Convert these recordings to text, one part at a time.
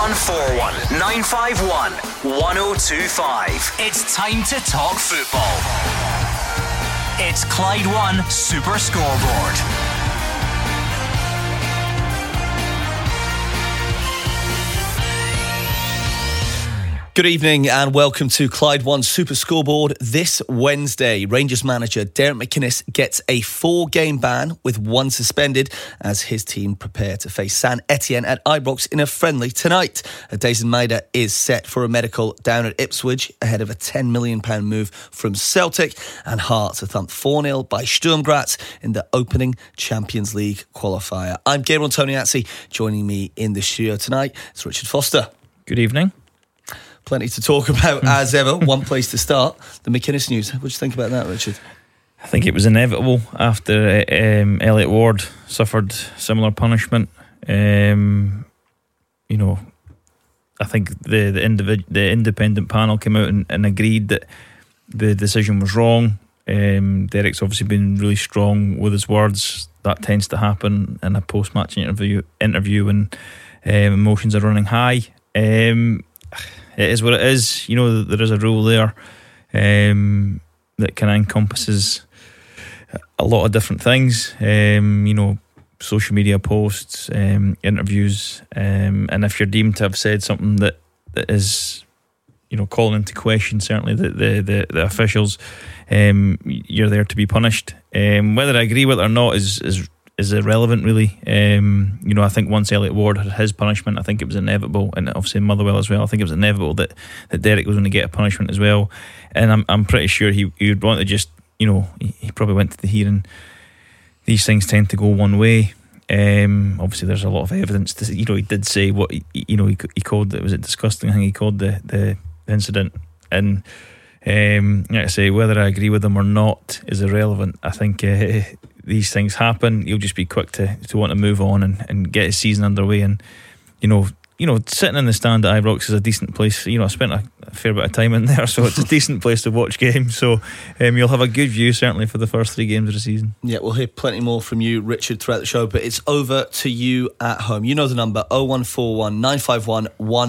0141 951 1025. It's time to talk football. It's Clyde One Super Scoreboard. Good evening and welcome to Clyde One Super Scoreboard. This Wednesday, Rangers manager Derek McInnes gets a 4-game ban with 1 suspended as his team prepare to face Saint Etienne at Ibrox in a friendly tonight. Daizen Maeda is set for a medical down at Ipswich ahead of a £10 million move from Celtic, and Hearts are thumped 4-0 by Sturm Graz in the opening Champions League qualifier. I'm Gabriel Antoniazzi. Joining me in the studio tonight is Richard Foster. Good evening. Plenty to talk about as ever. One place to start, the McInnes news. What do you think about that, Richard? I think it was inevitable after Elliot Ward suffered similar punishment. I think the independent panel came out and agreed that the decision was wrong. Derek's obviously been really strong with his words. That tends to happen in a post-match interview when emotions are running high. It is what it is. You know, there is a rule there that kind of encompasses a lot of different things. Social media posts, interviews, and if you're deemed to have said something that is, calling into question certainly the officials, you're there to be punished. Whether I agree with it or not is irrelevant, really. I think once Elliot Ward had his punishment, I think it was inevitable, and obviously Motherwell as well. I think it was inevitable that Derek was going to get a punishment as well, and I'm pretty sure he would want to just, he probably went to the hearing. These things tend to go one way. Obviously, there's a lot of evidence to, he did say what he called it. Was it disgusting? I think he called the incident, and like I say, whether I agree with him or not is irrelevant. I think these things happen. He'll just be quick to want to move on and get his season underway. And sitting in the stand at Ibrox is a decent place. I spent a fair bit of time in there, so it's a decent place to watch games. So you'll have a good view certainly for the first 3 games of the season. Yeah, we'll hear plenty more from you, Richard, throughout the show. But it's over to you at home. You know the number: 0141 951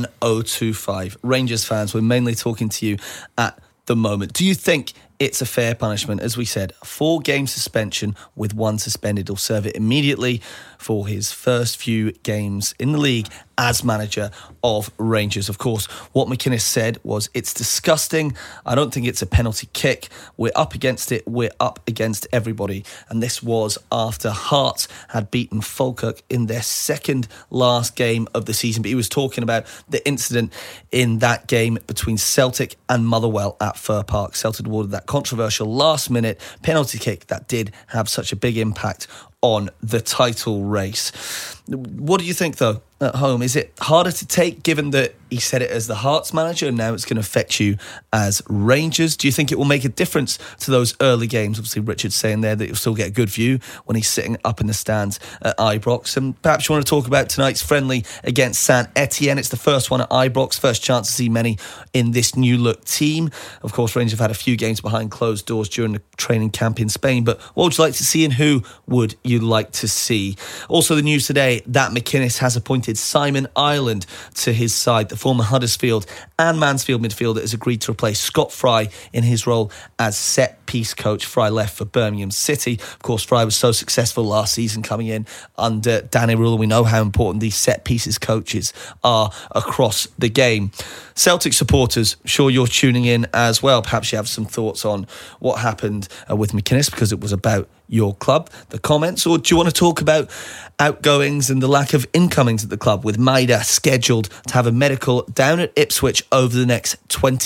1025. Rangers fans, we're mainly talking to you at the moment. Do you think it's a fair punishment? As we said, 4-game suspension with 1 suspended. He'll serve it immediately for his first few games in the league as manager of Rangers. Of course, what McInnes said was, it's disgusting. I don't think it's a penalty kick. We're up against it. We're up against everybody. And this was after Hearts had beaten Falkirk in their second last game of the season. But he was talking about the incident in that game between Celtic and Motherwell at Fir Park. Celtic awarded that controversial last-minute penalty kick that did have such a big impact on the title race. What do you think, though, at home? Is it harder to take, given that he said it as the Hearts manager and now it's going to affect you as Rangers? Do you think it will make a difference to those early games? Obviously, Richard's saying there that you'll still get a good view when he's sitting up in the stands at Ibrox. And perhaps you want to talk about tonight's friendly against Saint Etienne. It's the first one at Ibrox, first chance to see many in this new-look team. Of course, Rangers have had a few games behind closed doors during the training camp in Spain, but what would you like to see and who would you like to see? Also, the news today that McInnes has appointed Simon Ireland to his side. The former Huddersfield and Mansfield midfielder has agreed to replace Scott Fry in his role as set-piece coach. Fry left for Birmingham City. Of course, Fry was so successful last season coming in under Danny Rule. We know how important these set-pieces coaches are across the game. Celtic supporters, sure you're tuning in as well. Perhaps you have some thoughts on what happened with McInnes, because it was about your club, the comments, or do you want to talk about outgoings and the lack of incomings at the club, with Maeda scheduled to have a medical down at Ipswich over the next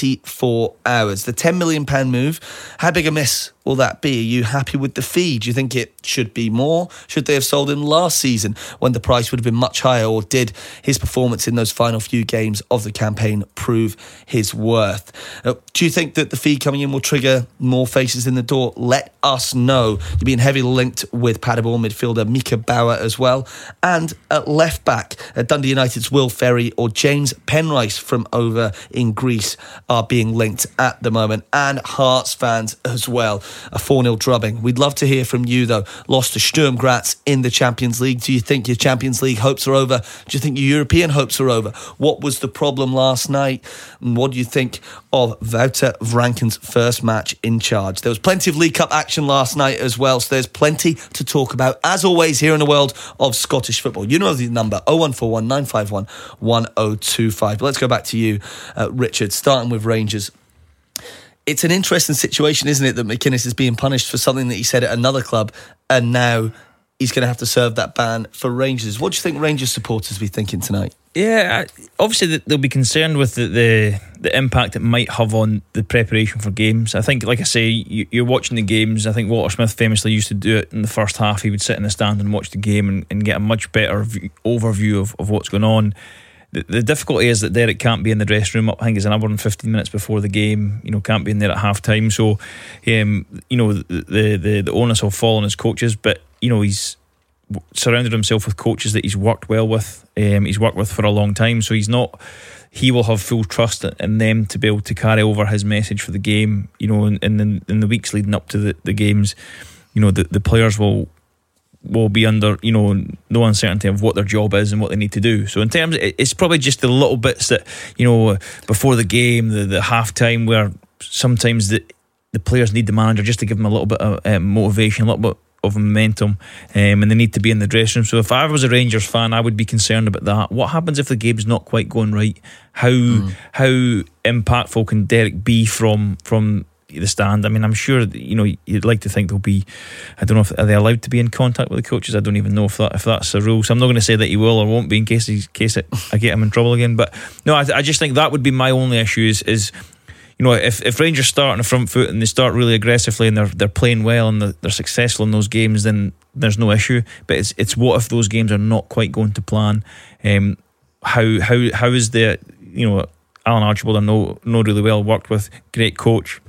24 hours? The £10 million move, how big a miss will that be? Are you happy with the fee? Do you think it should be more? Should they have sold him last season when the price would have been much higher? Or did his performance in those final few games of the campaign prove his worth? Do you think that the fee coming in will trigger more faces in the door? Let us know. You're being heavily linked with Paderborn midfielder Mika Bauer as well. And at left back, Dundee United's Will Ferry or James Penrice from over in Greece are being linked at the moment. And Hearts fans as well. a 4-0 drubbing. We'd love to hear from you, though. Lost to Sturm Graz in the Champions League. Do you think your Champions League hopes are over? Do you think your European hopes are over? What was the problem last night? And what do you think of Wouter Vranken's first match in charge? There was plenty of League Cup action last night as well, so there's plenty to talk about, as always, here in the world of Scottish football. You know the number, 0141 951 1025. But let's go back to you, Richard, starting with Rangers. It's an interesting situation, isn't it, that McInnes is being punished for something that he said at another club, and now he's going to have to serve that ban for Rangers. What do you think Rangers supporters will be thinking tonight? Yeah, obviously they'll be concerned with the impact it might have on the preparation for games. I think, like I say, you're watching the games. I think Walter Smith famously used to do it in the first half. He would sit in the stand and watch the game and get a much better overview of what's going on. The difficulty is that Derek can't be in the dressing room. I think it's an hour and 15 minutes before the game. Can't be in there at half time. So, the onus will fall on his coaches. But he's surrounded himself with coaches that he's worked well with. He's worked with for a long time. So he will have full trust in them to be able to carry over his message for the game. In the weeks leading up to the games, the players will be under no uncertainty of what their job is and what they need to do. So in terms, it's probably just the little bits that before the game, the half time, where sometimes the players need the manager just to give them a little bit of motivation, a little bit of momentum, and they need to be in the dressing room. So if I was a Rangers fan, I would be concerned about that. What happens if the game's not quite going right? How impactful can Derek be from the stand? I mean, I'm sure you'd like to think there'll be, I don't know if are they allowed to be in contact with the coaches. I don't even know if that's a rule, so I'm not going to say that he will or won't be in case I get him in trouble again. But no, I just think that would be my only issue is if Rangers start on the front foot and they start really aggressively and they're playing well and they're successful in those games, then there's no issue. But it's what if those games are not quite going to plan? How is the Alan Archibald I know really well, worked with, great coach,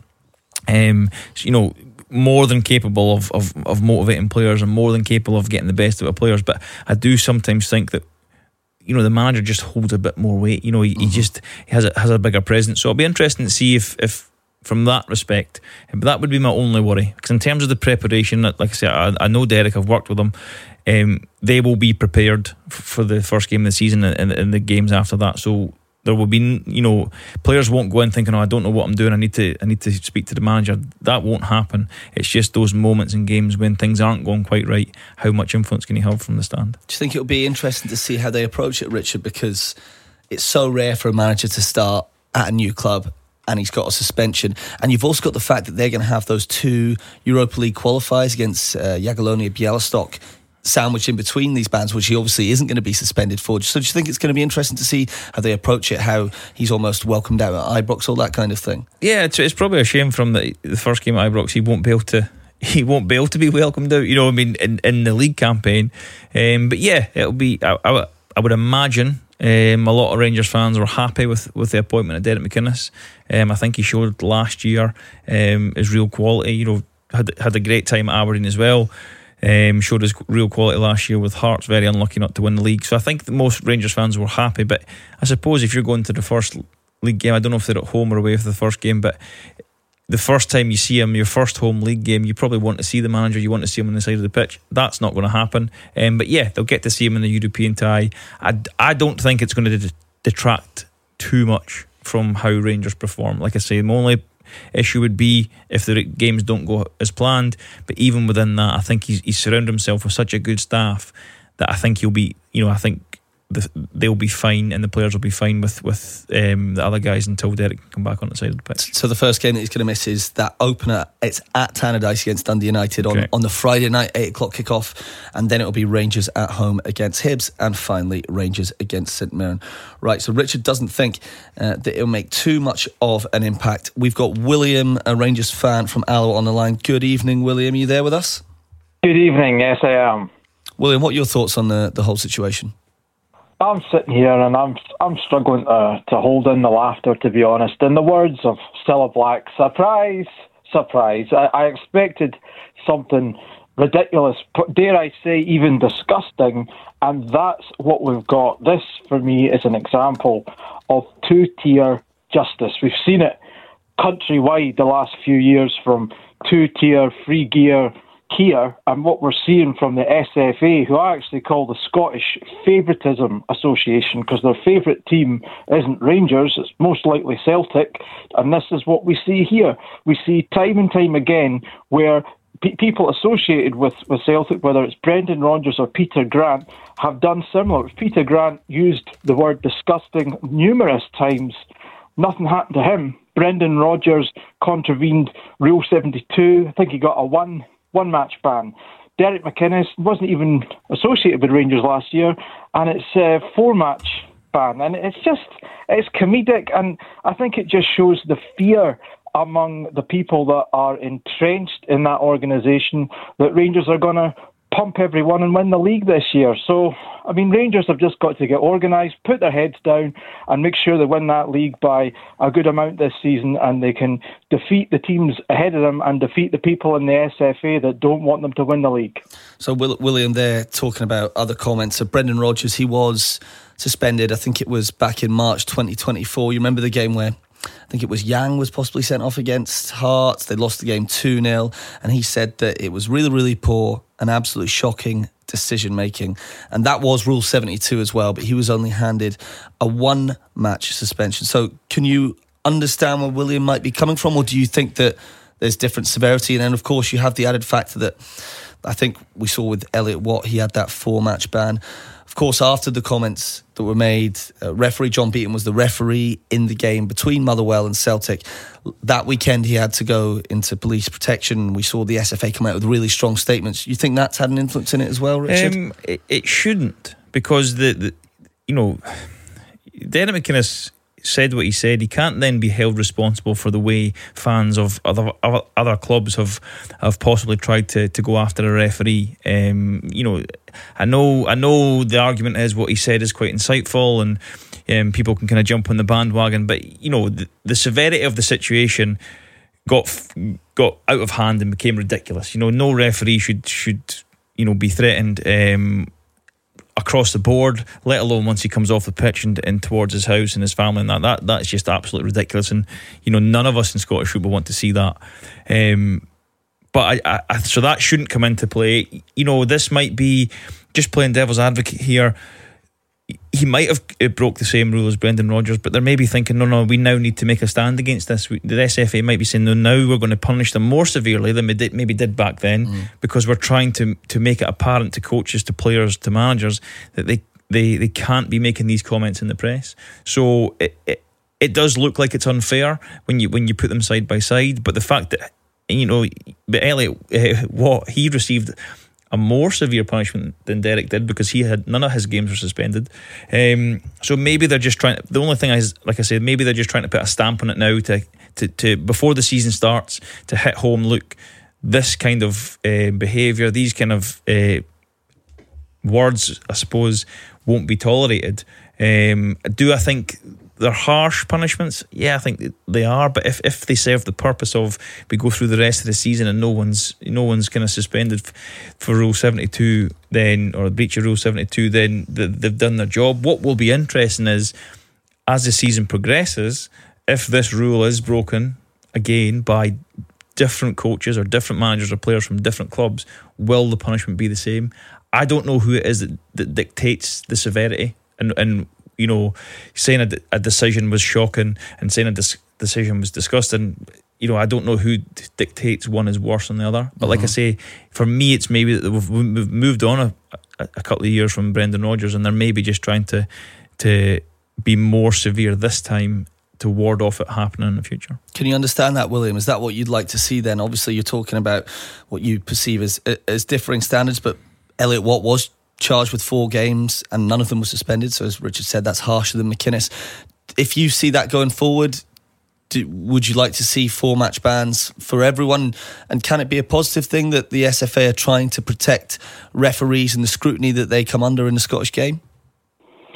more than capable of motivating players and more than capable of getting the best out of players. But I do sometimes think that the manager just holds a bit more weight. He has a bigger presence. So it'll be interesting to see if from that respect. But that would be my only worry, because in terms of the preparation, like I say, I know Derek, I've worked with them. They will be prepared for the first game of the season and the games after that. So there will be, players won't go in thinking, I don't know what I'm doing, I need to speak to the manager. That won't happen. It's just those moments in games when things aren't going quite right. How much influence can he have from the stand? Do you think it'll be interesting to see how they approach it, Richard? Because it's so rare for a manager to start at a new club and he's got a suspension, and you've also got the fact that they're going to have those 2 Europa League qualifiers against Jagiellonia Białystok sandwiched in between these bans, which he obviously isn't going to be suspended for. So do you think it's going to be interesting to see how they approach it, how he's almost welcomed out at Ibrox, all that kind of thing? Yeah, it's probably a shame from the first game at Ibrox he won't be able to be welcomed out, in the league campaign. But yeah, it'll be, I would imagine a lot of Rangers fans were happy with the appointment of Derek McInnes. I think he showed last year his real quality. Had a great time at Aberdeen as well. Showed his real quality last year with Hearts, very unlucky not to win the league. So I think that most Rangers fans were happy. But I suppose if you're going to the first league game, I don't know if they're at home or away for the first game, but the first time you see him, your first home league game, you probably want to see the manager, you want to see him on the side of the pitch. That's not going to happen. But yeah, they'll get to see him in the European tie. I don't think it's going to detract too much from how Rangers perform. Like I say, the only issue would be if the games don't go as planned. But even within that, I think he's surrounded himself with such a good staff that I think he'll be, I think they'll be fine and the players will be fine with the other guys until Derek can come back on the side of the pitch. So the first game that he's going to miss is that opener. It's at Tannadice against Dundee United on the Friday night 8 o'clock kickoff, and then it'll be Rangers at home against Hibs, and finally Rangers against St Mirren. Right, so Richard doesn't think that it'll make too much of an impact. We've got William, a Rangers fan from Alloa, on the line. Good evening, William. Are you there with us? Good evening, yes I am. William, what are your thoughts on the whole situation? I'm sitting here and I'm struggling to hold in the laughter, to be honest. In the words of Cilla Black, surprise, surprise. I expected something ridiculous, dare I say even disgusting, and that's what we've got. This, for me, is an example of two-tier justice. We've seen it countrywide the last few years, from two-tier free gear Kia, and what we're seeing from the SFA, who I actually call the Scottish Favouritism Association, because their favourite team isn't Rangers, it's most likely Celtic, and this is what we see here. We see time and time again where people associated with Celtic, whether it's Brendan Rodgers or Peter Grant, have done similar. Peter Grant used the word disgusting numerous times. Nothing happened to him. Brendan Rodgers contravened Rule 72. I think he got a one-match ban. Derek McInnes wasn't even associated with Rangers last year, and it's a 4-match ban. And it's comedic, and I think it just shows the fear among the people that are entrenched in that organisation that Rangers are going to pump everyone and win the league this year. So, I mean, Rangers have just got to get organised, put their heads down and make sure they win that league by a good amount this season, and they can defeat the teams ahead of them and defeat the people in the SFA that don't want them to win the league. So, William, there talking about other comments. So, Brendan Rodgers, he was suspended, I think it was back in March 2024. You remember the game where I think it was Yang was possibly sent off against Hearts. They lost the game 2-0, and he said that it was really, really poor and absolutely shocking decision-making. And that was Rule 72 as well, but he was only handed a 1-match suspension. So can you understand where William might be coming from, or do you think that there's different severity? And then, of course, you have the added factor that I think we saw with Elliot Watt. He had that 4-match ban. Of course, after the comments that were made, referee John Beaton was the referee in the game between Motherwell and Celtic. That weekend he had to go into police protection. We saw the SFA come out with really strong statements. You think that's had an influence in it as well, Richard? It shouldn't, because Derek McInnes said what he said. He can't then be held responsible for the way fans of other clubs have possibly tried to go after a referee. I know the argument is what he said is quite insightful, and people can kind of jump on the bandwagon, but the severity of the situation got out of hand and became ridiculous. No referee should be threatened across the board, let alone once he comes off the pitch and towards his house and his family, and that's just absolutely ridiculous. And none of us in Scottish football want to see that. But so that shouldn't come into play. This might be, just playing devil's advocate here, he might have broke the same rule as Brendan Rodgers, but they're maybe thinking, no, we now need to make a stand against this. The SFA might be saying, no, now we're going to punish them more severely than we maybe did back then, because we're trying to make it apparent to coaches, to players, to managers that they can't be making these comments in the press. So it does look like it's unfair when you put them side by side, but the fact that but Elliot, what he received a more severe punishment than Derek did, because none of his games were suspended. So maybe they're just trying. The only thing is, like I said, maybe they're just trying to put a stamp on it now to before the season starts, to hit home. Look, this kind of behaviour, these kind of words, I suppose, won't be tolerated. Do I think they're harsh punishments? Yeah, I think they are. But if they serve the purpose of, we go through the rest of the season and no one's kind of suspended for Rule 72, then, or breach of Rule 72, then they've done their job. What will be interesting is, as the season progresses, if this rule is broken again by different coaches or different managers or players from different clubs, will the punishment be the same? I don't know who it is that dictates the severity, and saying a decision was shocking and saying a decision was disgusting. I don't know who dictates one is worse than the other. But like I say, for me, it's maybe that we've moved on a couple of years from Brendan Rodgers, and they're maybe just trying to be more severe this time to ward off it happening in the future. Can you understand that, William? Is that what you'd like to see then? Obviously, you're talking about what you perceive as differing standards, but Elliot Watt was charged with 4 games and none of them were suspended, so as Richard said, that's harsher than McInnes. If you see that going forward, would you like to see 4-match bans for everyone, and can it be a positive thing that the SFA are trying to protect referees and the scrutiny that they come under in the Scottish game?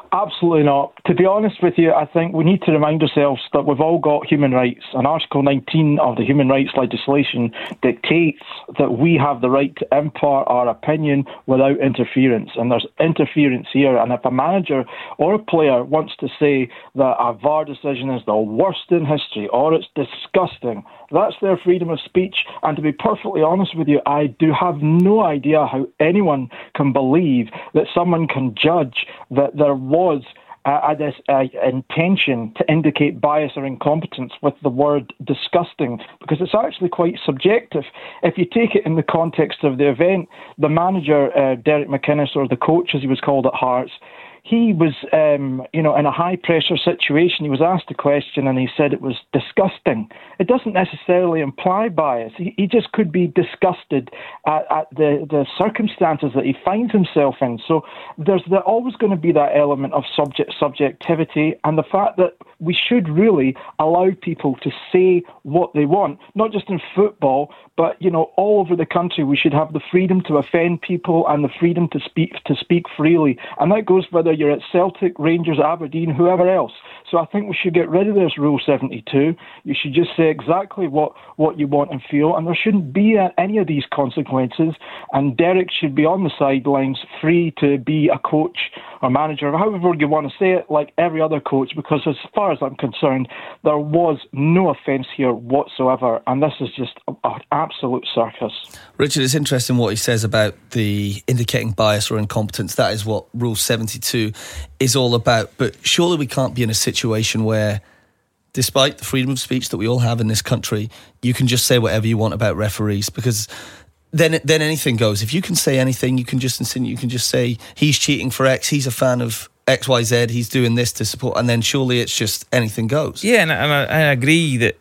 Absolutely not. To be honest with you, I think we need to remind ourselves that we've all got human rights, and Article 19 of the human rights legislation dictates that we have the right to impart our opinion without interference, and there's interference here. And if a manager or a player wants to say that a VAR decision is the worst in history or it's disgusting, that's their freedom of speech. And to be perfectly honest with you, I do have no idea how anyone can believe that someone can judge that there was this intention to indicate bias or incompetence with the word disgusting, because it's actually quite subjective. If you take it in the context of the event, the manager, Derek McInnes, or the coach as he was called at Hearts, he was, in a high-pressure situation. He was asked a question and he said it was disgusting. It doesn't necessarily imply bias. He just could be disgusted at the circumstances that he finds himself in. So there's always going to be that element of subjectivity, and the fact that we should really allow people to say what they want, not just in football, but all over the country. We should have the freedom to offend people and the freedom to speak freely, and that goes whether you're at Celtic, Rangers, Aberdeen, whoever else. So I think we should get rid of this Rule 72. You should just say exactly what you want and feel, and there shouldn't be any of these consequences. And Derek should be on the sidelines, free to be a coach or manager, or however you want to say it, like every other coach, because as far as I'm concerned, there was no offence here whatsoever, and this is just an absolute circus. Richard, it's interesting what he says about the indicating bias or incompetence. That is what Rule 72 is all about. But surely we can't be in a situation where, despite the freedom of speech that we all have in this country, you can just say whatever you want about referees, because then anything goes. If you can say anything, you can just insinuate, you can just say he's cheating for X, he's a fan of XYZ, he's doing this to support, and then surely it's just anything goes. Yeah, and I agree that,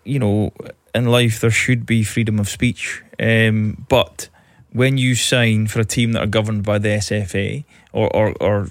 in life there should be freedom of speech, but when you sign for a team that are governed by the SFA or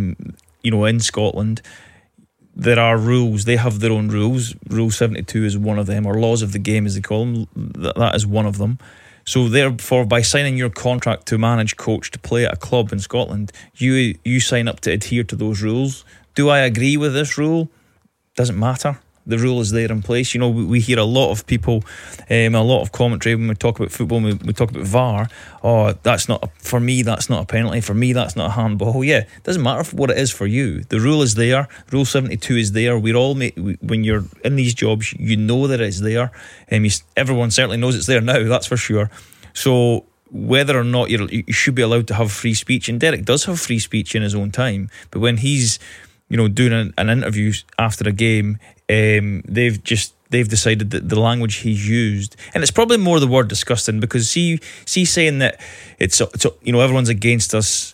in Scotland, there are rules. They have their own rules. Rule 72 is one of them, or laws of the game as they call them. That is one of them. So therefore, by signing your contract to manage, coach, to play at a club in Scotland, you sign up to adhere to those rules. Do I agree with this rule? Doesn't matter. The rule is there in place. We hear a lot of people, a lot of commentary when we talk about football, we talk about VAR. Oh, for me, that's not a penalty. For me, that's not a handball. Yeah, it doesn't matter what it is for you. The rule is there. Rule 72 is there. When you're in these jobs, you know that it's there. Everyone certainly knows it's there now, that's for sure. So whether or not you should be allowed to have free speech, and Derek does have free speech in his own time, but when he's doing an interview after a game, they've decided that the language he's used, and it's probably more the word disgusting, because see saying that it's everyone's against us,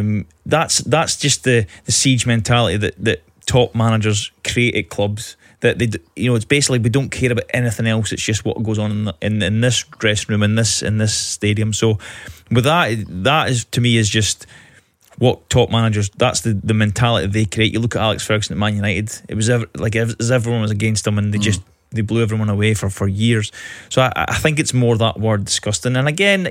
that's just the siege mentality that top managers create at clubs, that they it's basically we don't care about anything else, it's just what goes on in this dressing room, in this stadium. So with that is, to me, is just what top managers, that's the mentality they create. You look at Alex Ferguson at Man United, it was as everyone was against him, and they blew everyone away for years. So I think it's more that word disgusting. And again,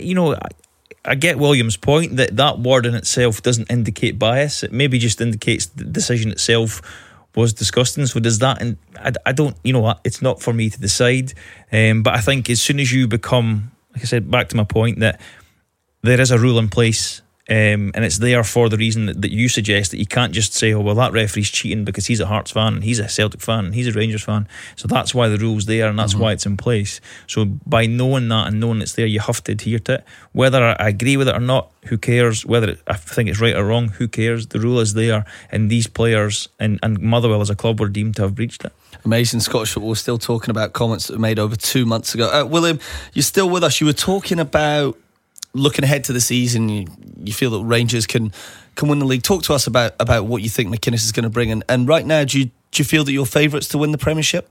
I get William's point that word in itself doesn't indicate bias. It maybe just indicates the decision itself was disgusting. So does that, and I don't, it's not for me to decide. But I think as soon as you become, like I said, back to my point, that there is a rule in place, and it's there for the reason that you suggest, that you can't just say, oh well, that referee's cheating because he's a Hearts fan and he's a Celtic fan and he's a Rangers fan, so that's why the rule's there and that's why it's in place. So by knowing that and knowing it's there, you have to adhere to it. Whether I agree with it or not, who cares? Whether I think it's right or wrong, who cares? The rule is there, and these players and Motherwell as a club were deemed to have breached it. Amazing. Scottish football. We're still talking about comments that were made over 2 months ago. William, you're still with us. You were talking about looking ahead to the season, you feel that Rangers can win the league. Talk to us about what you think McInnes is going to bring. And right now, do you feel that you're favourites to win the Premiership?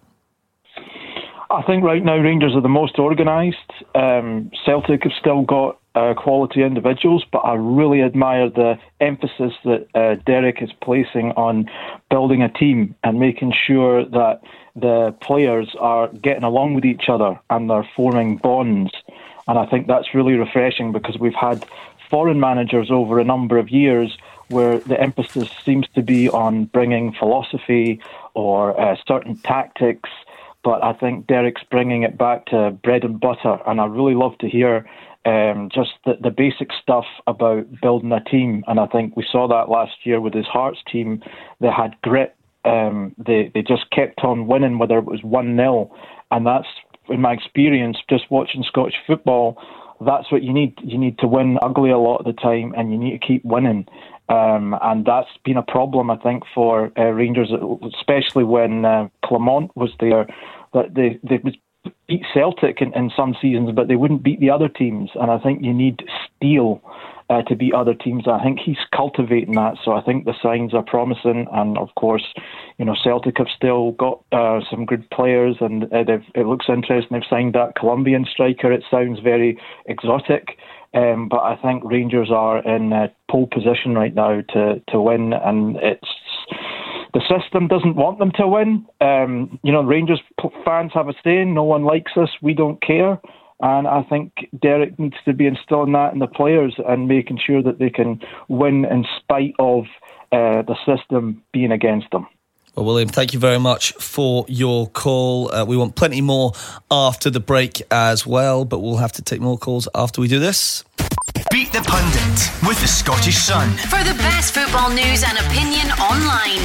I think right now Rangers are the most organised. Celtic have still got quality individuals, but I really admire the emphasis that Derek is placing on building a team and making sure that the players are getting along with each other and they're forming bonds. And I think that's really refreshing, because we've had foreign managers over a number of years, where the emphasis seems to be on bringing philosophy or certain tactics. But I think Derek's bringing it back to bread and butter, and I really love to hear just the basic stuff about building a team. And I think we saw that last year with his Hearts team. They had grit. They just kept on winning, whether it was 1-0. And that's, in my experience, just watching Scottish football, that's what you need. You need to win ugly a lot of the time, and you need to keep winning. And that's been a problem, I think, for Rangers, especially when Clement was there. That they would beat Celtic in some seasons, but they wouldn't beat the other teams. And I think you need steel to beat other teams. I think he's cultivating that, so I think the signs are promising. And of course, Celtic have still got some good players, and it looks interesting. They've signed that Colombian striker. It sounds very exotic, but I think Rangers are in pole position right now to win, and the system doesn't want them to win. Rangers fans have a saying, no one likes us, we don't care. And I think Derek needs to be instilling that in the players and making sure that they can win in spite of the system being against them. Well, William, thank you very much for your call. We want plenty more after the break as well, but we'll have to take more calls after we do this. Beat the Pundit with the Scottish Sun. For the best football news and opinion online,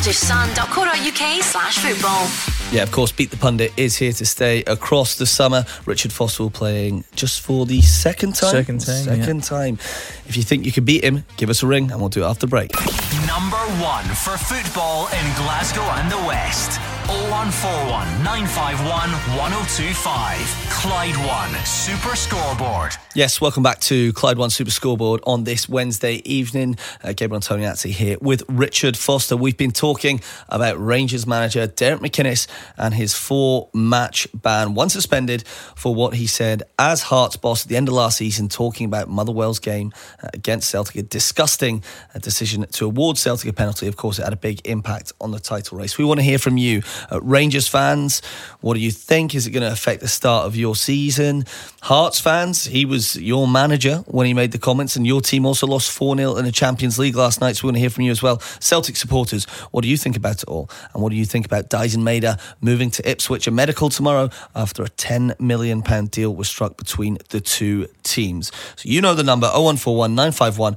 thescottishsun.co.uk/football. Yeah, of course, Beat the Pundit is here to stay across the summer. Richard Foster will playing just for the second time. Second time. If you think you can beat him, give us a ring and we'll do it after break. Number one for football in Glasgow and the West. 0141 951 1025. Clyde One Super Scoreboard. Yes, welcome back to Clyde One Super Scoreboard on this Wednesday evening. Gabriel Antoniazzi here with Richard Foster. We've been talking about Rangers manager Derek McInnes and his 4-match ban, one suspended for what he said as Hearts boss at the end of last season, talking about Motherwell's game against Celtic, a disgusting decision to award Celtic a penalty. Of course, it had a big impact on the title race. We want to hear from you, Rangers fans. What do you think? Is it going to affect the start of your season? Hearts fans, he was your manager when he made the comments, and your team also lost 4-0 in the Champions League last night, so we want to hear from you as well. Celtic supporters, what do you think about it all? And what do you think about Dyson Maeda moving to Ipswich and medical tomorrow after a £10 million deal was struck between the two teams? So you know the number, 0141 951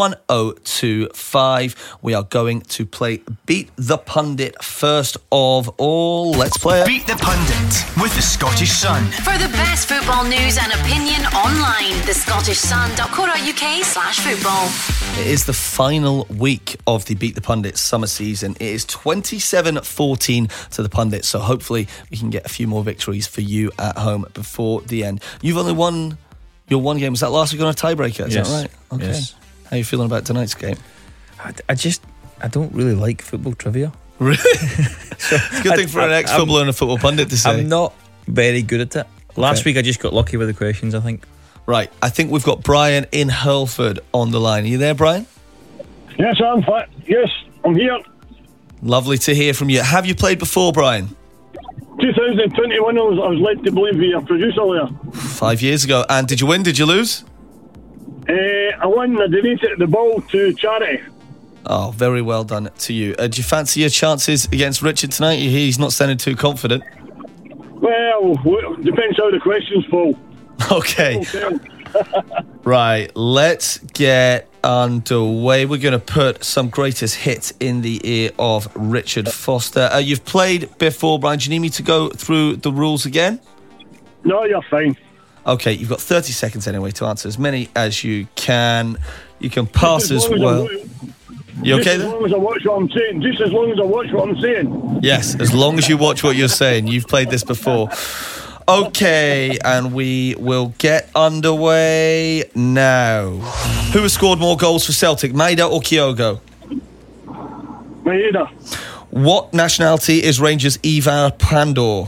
1025. We are going to play Beat the Pundit first of all. Let's play it. Beat the Pundit with the Scottish Sun. For the best football news and opinion online, thescottishsun.co.uk/football. It is the final week of the Beat the Pundit summer season. It is 27-14 to the Pundits, so hopefully we can get a few more victories for you at home before the end. You've only won your one game. Was that last week on a tiebreaker? Is that right? Okay. Yes. How are you feeling about tonight's game? I don't really like football trivia. Really? It's a good thing for an ex-footballer and a football pundit to say. I'm not very good at it. Last week I just got lucky with the questions, I think. Right, I think we've got Brian in Hurlford on the line. Are you there, Brian? Yes, I'm here. Lovely to hear from you. Have you played before, Brian? 2021, I was led to believe via producer there. 5 years ago. And did you win? Did you lose? I won. I donated the ball to charity. Oh, very well done to you. Do you fancy your chances against Richard tonight? He's not sounding too confident. Well, depends how the questions fall. Okay. Right, let's get underway. We're going to put some greatest hits in the ear of Richard Foster. You've played before, Brian. Do you need me to go through the rules again? No, you're fine. Okay, you've got 30 seconds anyway to answer as many as you can. You can pass as well. You okay then? As long as I watch what I'm saying. Just as long as I watch what I'm saying. Yes, as long as you watch what you're saying. You've played this before. Okay, and we will get underway now. Who has scored more goals for Celtic, Maeda or Kyogo? Maeda. What nationality is Rangers' Ivar Pandor?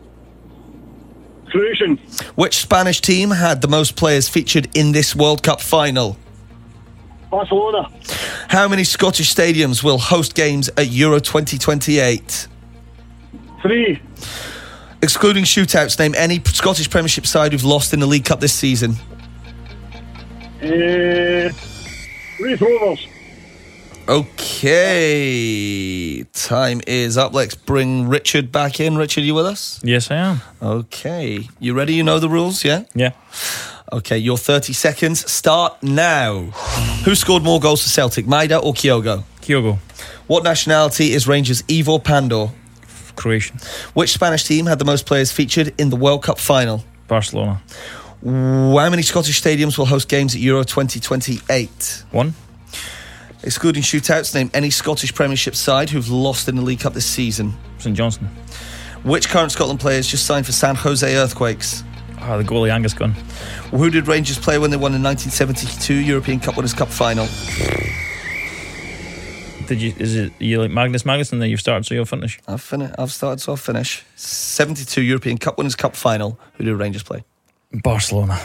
Croatian. Which Spanish team had the most players featured in this World Cup final? Barcelona. How many Scottish stadiums will host games at Euro 2028? 3. Excluding shootouts, name any Scottish Premiership side who've lost in the League Cup this season. Raith Rovers. Okay, time is up. Let's bring Richard back in. Richard, you with us? Yes, I am. Okay, you ready? You know the rules, yeah? Yeah. Okay, your 30 seconds start now. Who scored more goals for Celtic, Maida or Kyogo? Kyogo. What nationality is Rangers' Ivor Pandor? Croatian. Which Spanish team had the most players featured in the World Cup final? Barcelona. How many Scottish stadiums will host games at Euro 2028? 1. Excluding shootouts, name any Scottish Premiership side who've lost in the League Cup this season. St Johnstone. Which current Scotland players just signed for San Jose Earthquakes? The goalie Angus Gunn. Who did Rangers play when they won the 1972 European Cup Winners' Cup final? Is it you like Magnus Magnusson that you've started, so you'll finish? I've started, so I'll finish. 72 European Cup Winners' Cup final. Who did Rangers play? Barcelona.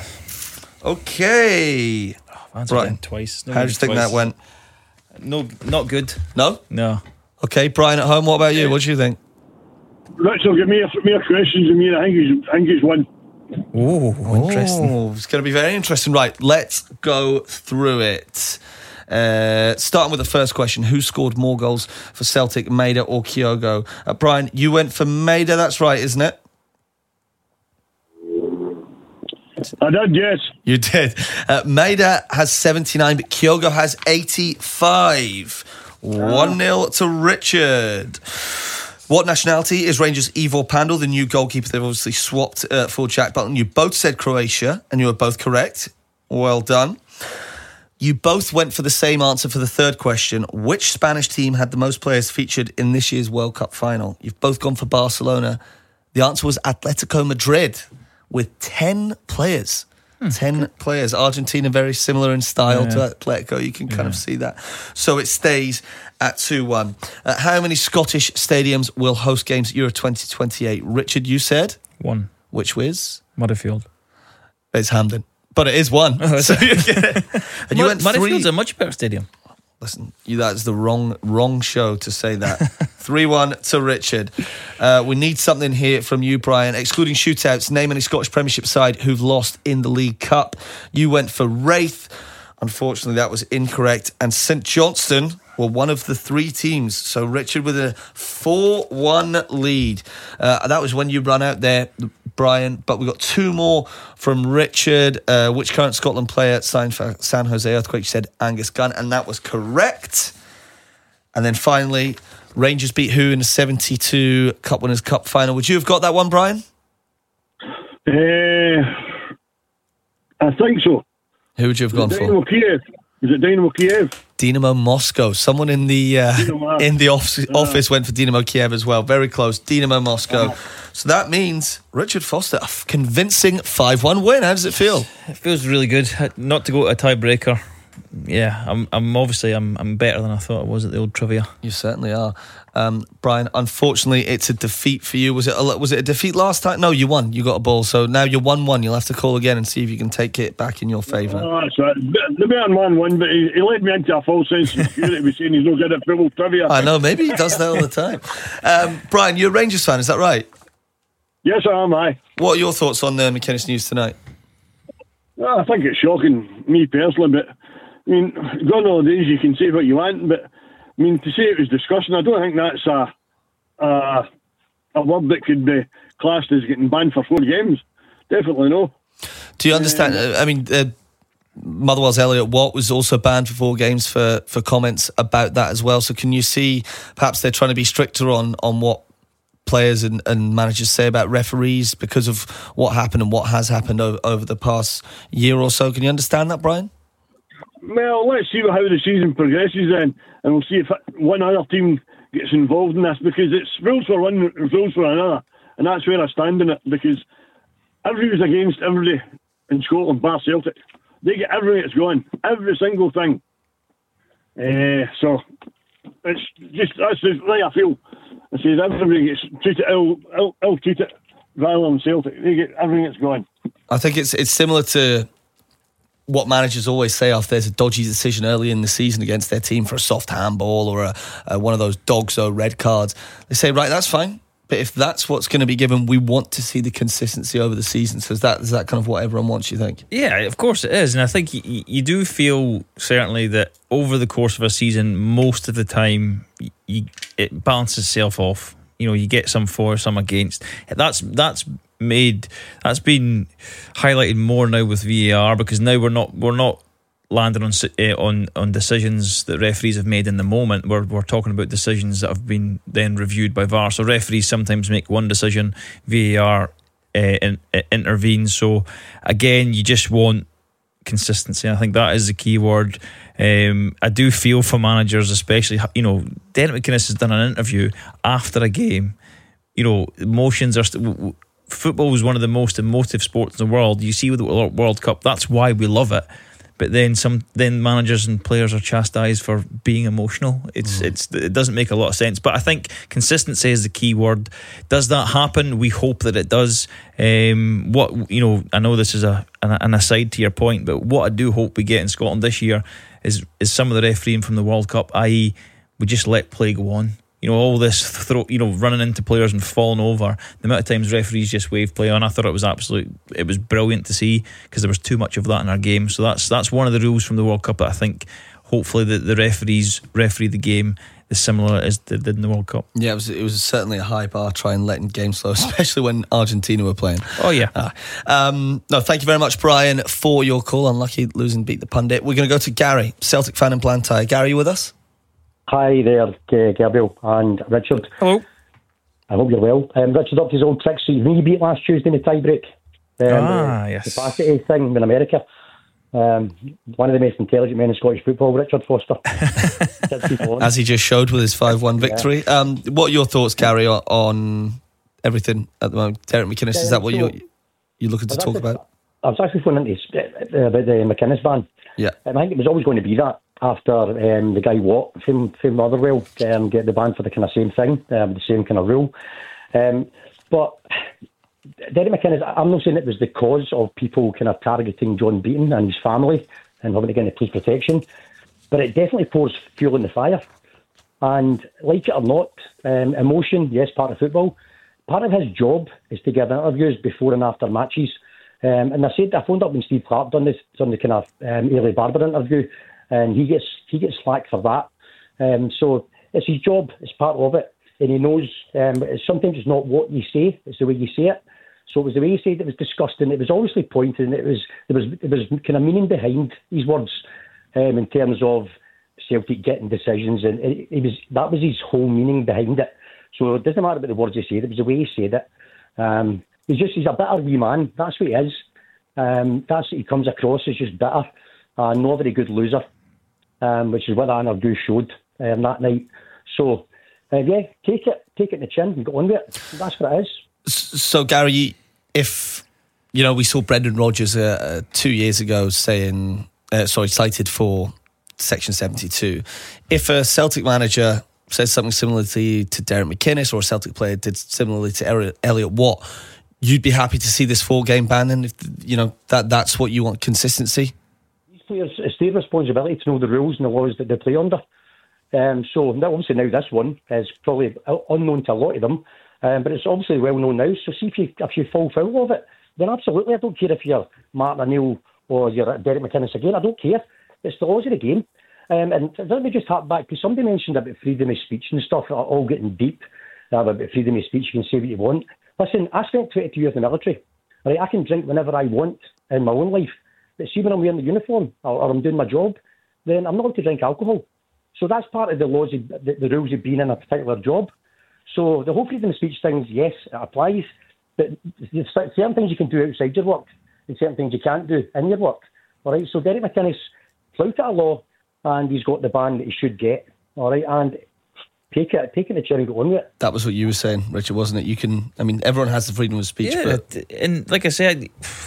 Okay. Brian, twice. How do you think that went? No, not good. No? No. Okay, Brian at home, what about you? What do you think? Richard, give me a questions and me. I think he's won. Oh, interesting. Oh, it's going to be very interesting. Right, let's go through it. Starting with the first question, who scored more goals for Celtic, Maida or Kyogo? Brian, you went for Maida, that's right, isn't it? I did, yes. You did. Maida has 79, but Kyogo has 85. 1-0 to Richard. What nationality is Rangers' Ivor Pandor, the new goalkeeper? They've obviously swapped for Jack Button. You both said Croatia, and you were both correct. Well done. You both went for the same answer for the third question. Which Spanish team had the most players featured in this year's World Cup final? You've both gone for Barcelona. The answer was Atletico Madrid with 10 players. 10 players. Argentina very similar in style to Atletico. You can kind of see that. So it stays at 2-1. How many Scottish stadiums will host games at Euro 2028? Richard, you said? 1. Which was? Mudderfield. It's Hampden. But it is 1. So you get it. And you went Mudderfield's a much better stadium. Listen, that's the wrong show to say that. 3-1 to Richard. We need something here from you, Brian. Excluding shootouts, name any Scottish Premiership side who've lost in the League Cup. You went for Raith. Unfortunately, that was incorrect. And St Johnstone were one of the 3 teams. So Richard with a 4-1 lead. That was when you ran out there, Brian. But we got 2 more from Richard. Which current Scotland player signed for San Jose Earthquake? You said Angus Gunn, and that was correct. And then finally, Rangers beat who in the 72 Cup Winners' Cup final? Would you have got that one, Brian? I think so. Who would you have gone Dynamo for? Kiev. Is it Dynamo Kiev? Dynamo Moscow. Someone in the office went for Dynamo Kiev as well. Very close. Dynamo Moscow. So that means Richard Foster, a convincing 5-1 win. How does it feel? It feels really good. Not to go to a tiebreaker. Yeah, I'm obviously better than I thought I was at the old trivia. You certainly are. Brian, unfortunately, it's a defeat for you. Was it a defeat last time? No, you won. You got a ball. So now you're 1-1. You'll have to call again and see if you can take it back in your favour. Oh, that's right. The man won, but he led me into a false sense of security by saying he's no good at football trivia. I know, maybe he does that all the time. Brian, you're a Rangers fan, is that right? Yes, I am, aye. What are your thoughts on the McInnes news tonight? Well, I think it's shocking, me personally, but I mean, gone all the days you can say what you want, but I mean, to say it was disgusting, I don't think that's a word that could be classed as getting banned for 4 games. Definitely no. Do you understand? I mean, Motherwell's Elliot Watt was also banned for 4 games for comments about that as well. So can you see perhaps they're trying to be stricter on what players and managers say about referees because of what happened and what has happened over the past year or so? Can you understand that, Brian? Well, let's see how the season progresses then, and we'll see if one other team gets involved in this, because it's rules for one, rules for another, and that's where I stand in it, because everybody's against everybody in Scotland, bar Celtic. They get everything that's going, every single thing. So it's just, that's the way I feel. I say everybody gets treated ill-treated rather than Celtic. They get everything that's going. I think it's similar to what managers always say after there's a dodgy decision early in the season against their team for a soft handball or one of those dogs or red cards. They say, right, that's fine, But if that's what's going to be given, we want to see the consistency over the season. So is that kind of what everyone wants, you think? Yeah, of course it is. And I think you do feel certainly that over the course of a season, most of the time, it balances itself off. You get some for, some against. That's been highlighted more now with VAR, because now we're not landing on decisions that referees have made in the moment. We're talking about decisions that have been then reviewed by VAR. So referees sometimes make one decision, VAR intervenes. So again, you just want consistency. I think that is the key word. I do feel for managers, especially, Derek McInnes has done an interview after a game. Emotions are football is one of the most emotive sports in the world. You see with the World Cup, that's why we love it. But then managers and players are chastised for being emotional. It doesn't make a lot of sense. But I think consistency is the key word. Does that happen? We hope that it does. I know this is an aside to your point, but what I do hope we get in Scotland this year is some of the refereeing from the World Cup, i.e. we just let play go on. All this running into players and falling over. The amount of times referees just wave play on, I thought it was brilliant to see, because there was too much of that in our game. So that's one of the rules from the World Cup that I think hopefully the referees referee the game as similar as they did in the World Cup. Yeah, it was certainly a high bar trying letting games slow, especially when Argentina were playing. Oh yeah. No, thank you very much, Brian, for your call. Unlucky losing beat the pundit. We're going to go to Gary, Celtic fan in Blantyre. Gary, you with us? Hi there, Gabriel and Richard. Hello. I hope you're well. Richard, up to his old tricks. So you beat last Tuesday in the tie-break. Yes. The capacity thing in America. One of the most intelligent men in Scottish football, Richard Foster. As he just showed with his 5-1 victory. Yeah. What are your thoughts, Gary, on everything at the moment? Derek McInnes, is that what you're looking to talk about? I was actually phoning into about the McInnes ban. Yeah. I think it was always going to be that. After the guy Watt from Motherwell get the ban for the kind of same thing, the same kind of rule. But Derek McInnes, I'm not saying it was the cause of people kind of targeting John Beaton and his family and having to get into police protection, but it definitely pours fuel in the fire. And like it or not, emotion, yes, part of football. Part of his job is to give interviews before and after matches. And I phoned up when Steve Clark done the kind of Ailey Barber interview, and he gets slack for that. So it's his job, it's part of it, and he knows sometimes it's not what you say, it's the way you say it. So it was the way he said it was disgusting. It was obviously pointed, and there was kind of meaning behind these words in terms of Celtic getting decisions, and that was his whole meaning behind it. So it doesn't matter about the words he said; it was the way he said it. He's a bitter wee man. That's what he is. That's what he comes across as, just bitter, not a very good loser. Which is what Anna Goose showed that night. So, take it in the chin and go on with it. That's what it is. So, Gary, if we saw Brendan Rodgers 2 years ago cited for Section 72. If a Celtic manager says something similar to Derek McInnes, or a Celtic player did similarly to Elliot Watt, you'd be happy to see this 4-game ban, and if that's what you want, consistency. It's their responsibility to know the rules and the laws that they play under. So obviously now this one is probably unknown to a lot of them, but it's obviously well known now. So see if you fall foul of it, then absolutely, I don't care if you're Martin O'Neill or you're Derek McInnes again. I don't care. It's the laws of the game. And let me just hark back, because somebody mentioned about freedom of speech and stuff, all getting deep about freedom of speech. You can say what you want. Listen, I spent 22 years in the military. Right, I can drink whenever I want in my own life. But see, when I'm wearing the uniform or I'm doing my job, then I'm not allowed to drink alcohol. So that's part of the laws, the rules of being in a particular job. So the whole freedom of speech things, yes, it applies. But there's certain things you can do outside your work and certain things you can't do in your work. All right, so Derek McInnes flouted a law and he's got the ban that he should get. All right, and take it in the chin and go on with it. That was what you were saying, Richard, wasn't it? Everyone has the freedom of speech. Yeah, and like I said,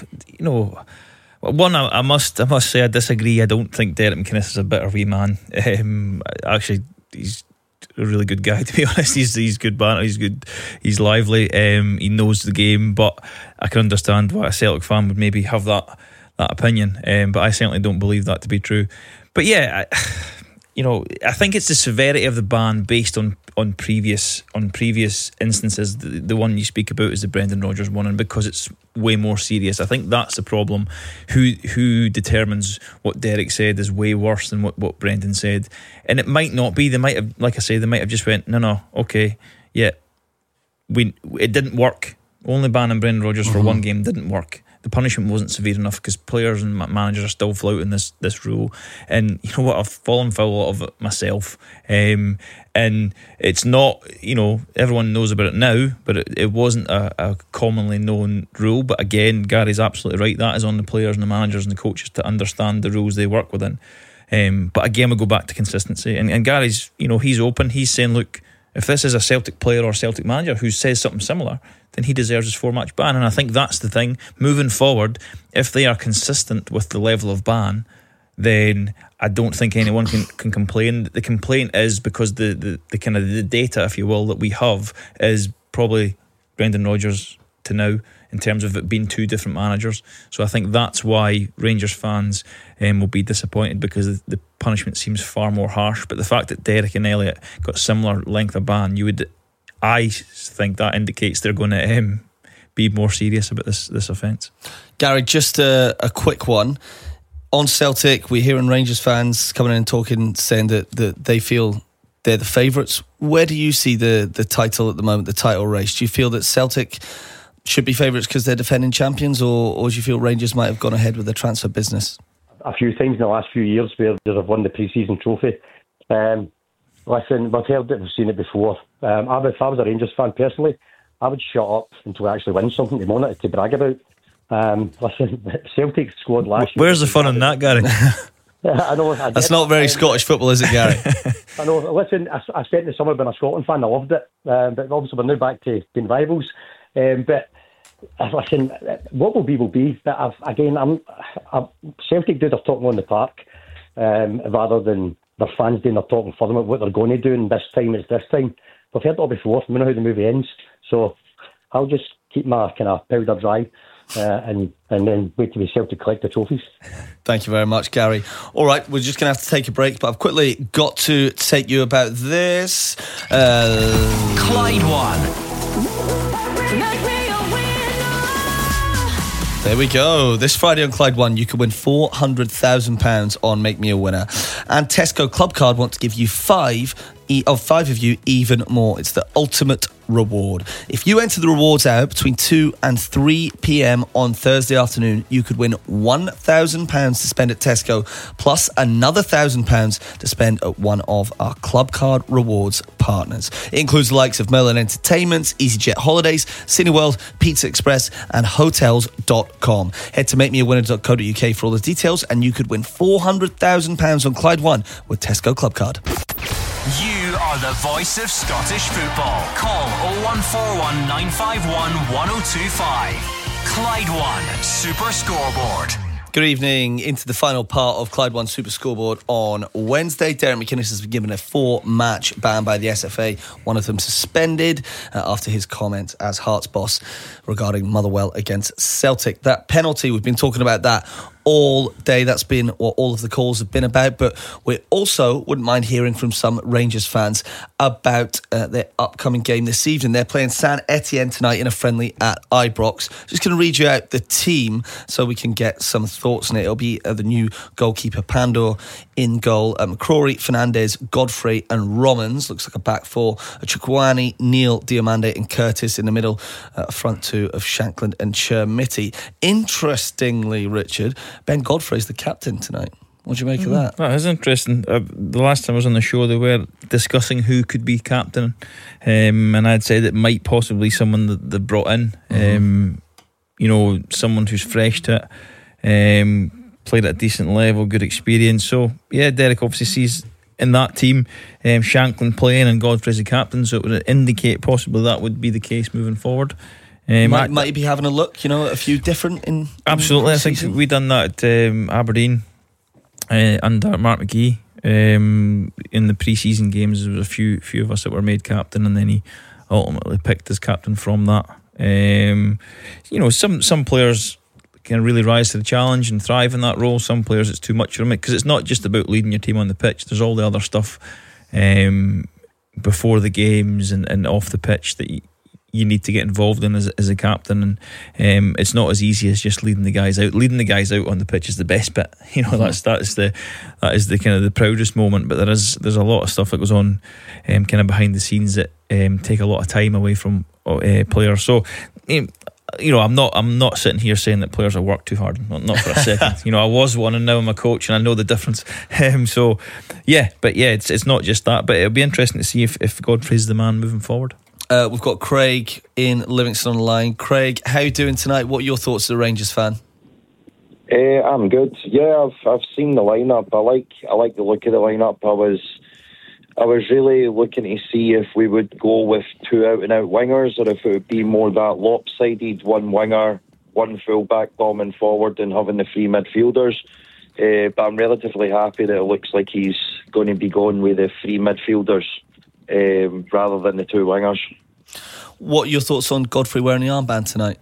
one, I must say I disagree. I don't think Derek McInnes is a bitter wee man. Actually, he's a really good guy, to be honest. He's good banter, he's good, he's lively, he knows the game, but I can understand why a Celtic fan would maybe have that opinion, but I certainly don't believe that to be true. But yeah, I think it's the severity of the ban based on previous instances. The one you speak about is the Brendan Rodgers one, and because it's way more serious, I think that's the problem. Who determines what Derek said is way worse than what Brendan said? And it might not be. They might have, like I say, they might have just went, no, okay, yeah, it didn't work. Only banning Brendan Rodgers for one game didn't work. The punishment wasn't severe enough because players and managers are still flouting this rule. And you know what, I've fallen foul a lot of it myself, and it's not, everyone knows about it now, but it wasn't a commonly known rule. But again, Gary's absolutely right, that is on the players and the managers and the coaches to understand the rules they work within. But again, we go back to consistency, and Gary's, he's open. He's saying, look, if this is a Celtic player or Celtic manager who says something similar, then he deserves his 4-match ban. And I think that's the thing moving forward. If they are consistent with the level of ban, then I don't think anyone can complain. The complaint is because the kind of the data, if you will, that we have is probably Brendan Rodgers to now, in terms of it being two different managers. So I think that's why Rangers fans will be disappointed, because the punishment seems far more harsh. But the fact that Derek and Elliott got similar length of ban, I think that indicates they're going to be more serious about this offence. Gary, just a quick one on Celtic. We're hearing Rangers fans coming in and talking, saying that they feel they're the favourites. Where do you see the title at the moment, the title race? Do you feel that Celtic should be favourites because they're defending champions, or do you feel Rangers might have gone ahead with the transfer business? A few times in the last few years where they've won the pre-season trophy. Listen, we've heard it, we've seen it before. If I was a Rangers fan personally, I would shut up until we actually win something to brag about. Listen, Celtic squad last year. Where's the fun in that, Gary? I know. That's not very Scottish football, is it, Gary? I know. Listen, I spent the summer being a Scotland fan. I loved it. But obviously we're now back to being rivals. But listen, what will be. But Celtic do their talking on the park rather than their fans doing their talking for them about what they're going to do, and this time it's this time. We've heard it all before. We know how the movie ends. So I'll just keep my kind of powder dry and then wait till we Celtic collect the trophies. Thank you very much, Gary. All right, we're just going to have to take a break, but I've quickly got to take you about this. Clyde One. There we go. This Friday on Clyde One, you can win £400,000 on Make Me a Winner. And Tesco Club Card want to give you five of you even more. It's the ultimate reward. If you enter the rewards hour between 2 and 3 p.m. on Thursday afternoon, you could win £1,000 to spend at Tesco, plus another £1,000 to spend at one of our Club Card rewards partners. It includes the likes of Merlin Entertainments, EasyJet Holidays, Cineworld, Pizza Express and Hotels.com. Head to makemeawinner.co.uk for all the details, and you could win £400,000 on Clyde One with Tesco Club Card. You are the voice of Scottish football. Call 0141 951 1025. Clyde One Super Scoreboard. Good evening. Into the final part of Clyde One Super Scoreboard on Wednesday. Derek McInnes has been given a 4-match ban by the SFA, one of them suspended after his comments as Hearts boss regarding Motherwell against Celtic. That penalty, we've been talking about that all day. That's been what all of the calls have been about, but we also wouldn't mind hearing from some Rangers fans about their upcoming game this evening. They're playing Saint Etienne tonight in a friendly at Ibrox. Just going to read you out the team so we can get some thoughts on it. It'll be the new goalkeeper Pandor in goal, McCrory, Fernandez, Godfrey and Romans. Looks like a back four. Chukwuani, Neil, Diomande and Curtis in the middle. Front two of Shankland and Chermiti. Interestingly, Richard, Ben Godfrey's the captain tonight. What do you make of that? That is interesting. The last time I was on the show, they were discussing who could be captain, and I'd said it might possibly someone that they brought in. Someone who's fresh to it, played at a decent level, good experience. So yeah, Derek obviously sees in that team Shankland playing and Godfrey's the captain, so it would indicate possibly that would be the case moving forward. Might he be having a look, a few different in absolutely. I think we done that at Aberdeen under Mark McGee in the pre-season games. There was a few of us that were made captain, and then he ultimately picked as captain from that. Some players can really rise to the challenge and thrive in that role. Some players it's too much for them, because it's not just about leading your team on the pitch. There's all the other stuff before the games and off the pitch that you need to get involved in as a captain, and it's not as easy as just leading the guys out. Leading the guys out on the pitch is the best bit, that is the kind of the proudest moment. But there's a lot of stuff that goes on kind of behind the scenes that take a lot of time away from players. So I'm not sitting here saying that players have worked too hard, not for a second. I was one and now I'm a coach and I know the difference. It's not just that, but it'll be interesting to see if Godfrey's the man moving forward. We've got Craig in Livingston on the line. Craig, how are you doing tonight? What are your thoughts as a Rangers fan? I'm good. Yeah, I've seen the lineup. I like the look of the lineup. I was really looking to see if we would go with 2 out-and-out wingers, or if it would be more that lopsided 1 winger, 1 full-back bombing forward and having the 3 midfielders. But I'm relatively happy that it looks like he's going to be going with the 3 midfielders rather than the 2 wingers. What are your thoughts on Godfrey wearing the armband tonight?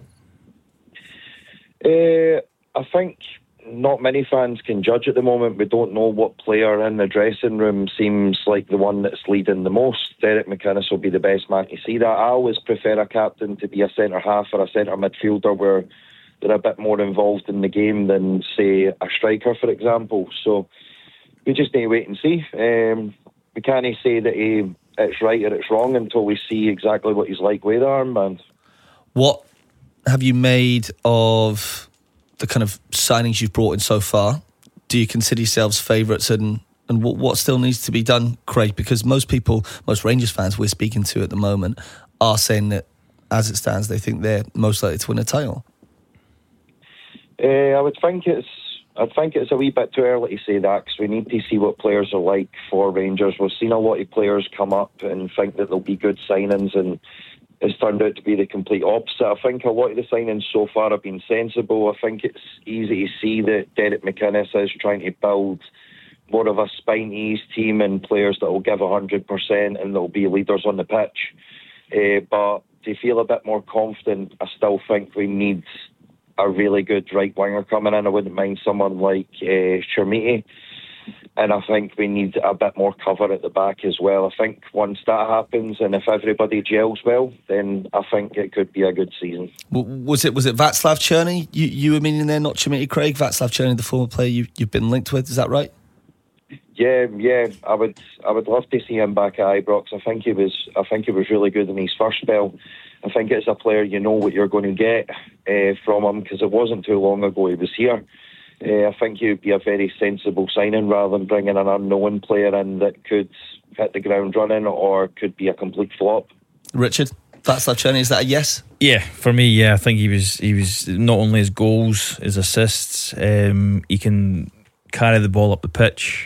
I think not many fans can judge at the moment. We don't know what player in the dressing room seems like the one that's leading the most. Derek McInnes will be the best man to see that. I always prefer a captain to be a centre-half or a centre midfielder where they're a bit more involved in the game than, say, a striker, for example. So we just need to wait and see. We can't say that it's right or it's wrong until we see exactly what he's like with the armband. What have you made of the kind of signings you've brought in so far? Do you consider yourselves favourites, and what still needs to be done, Craig? Because most Rangers fans we're speaking to at the moment are saying that as it stands they think they're most likely to win a title. I think it's a wee bit too early to say that, because we need to see what players are like for Rangers. We've seen a lot of players come up and think that they'll be good signings, and it's turned out to be the complete opposite. I think a lot of the signings so far have been sensible. I think it's easy to see that Derek McInnes is trying to build more of a spine to his team and players that will give 100% and they'll be leaders on the pitch. But to feel a bit more confident, I still think we need a really good right winger coming in. I wouldn't mind someone like Chermiti. And I think we need a bit more cover at the back as well. I think once that happens, and if everybody gels well, then I think it could be a good season. Was it Václav Černý you were meaning there, not Chermiti, Craig? Václav Černý, the former player you've been linked with, is that right? Yeah. I would love to see him back at Ibrox. I think he was really good in his first spell. I think it's a player you know what you're going to get from him, because it wasn't too long ago he was here. I think he would be a very sensible signing rather than bringing an unknown player in that could hit the ground running or could be a complete flop. Richard, Václav Černý, is that a yes? Yeah, for me, yeah. I think he was not only his goals, his assists, he can carry the ball up the pitch,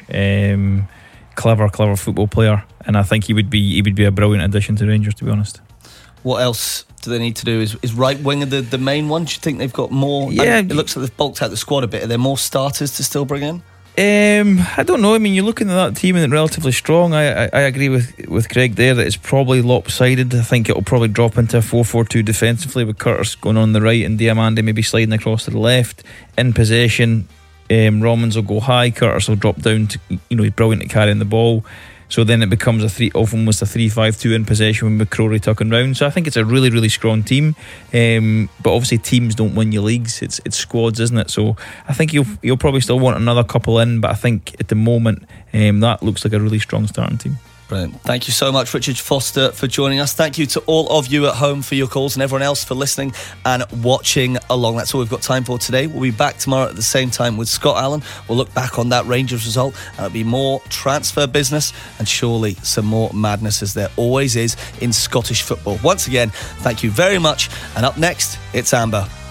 clever football player, and I think he would be a brilliant addition to Rangers, to be honest. What else do they need to do? Is right winger the main one? Do you think they've got more? Yeah, it looks like they've bulked out the squad a bit. Are there more starters to still bring in? I don't know. I mean, you're looking at that team and it's relatively strong. I agree with Craig there that it's probably lopsided. I think it'll probably drop into a 4-4-2 defensively, with Curtis going on the right and Diamande maybe sliding across to the left. In possession, Romans will go high, Curtis will drop down to, he's brilliant at carrying the ball. So then it becomes almost a 3-5-2 in possession with McCrory tucking round. So I think it's a really, really strong team. But obviously teams don't win your leagues. It's squads, isn't it? So I think you'll probably still want another couple in. But I think at the moment that looks like a really strong starting team. Brilliant. Thank you so much, Richard Foster, for joining us. Thank you to all of you at home for your calls and everyone else for listening and watching along. That's all we've got time for today. We'll be back tomorrow at the same time with Scott Allen. We'll look back on that Rangers result, and it'll be more transfer business and surely some more madness, as there always is in Scottish football. Once again, thank you very much. And up next, it's Amber.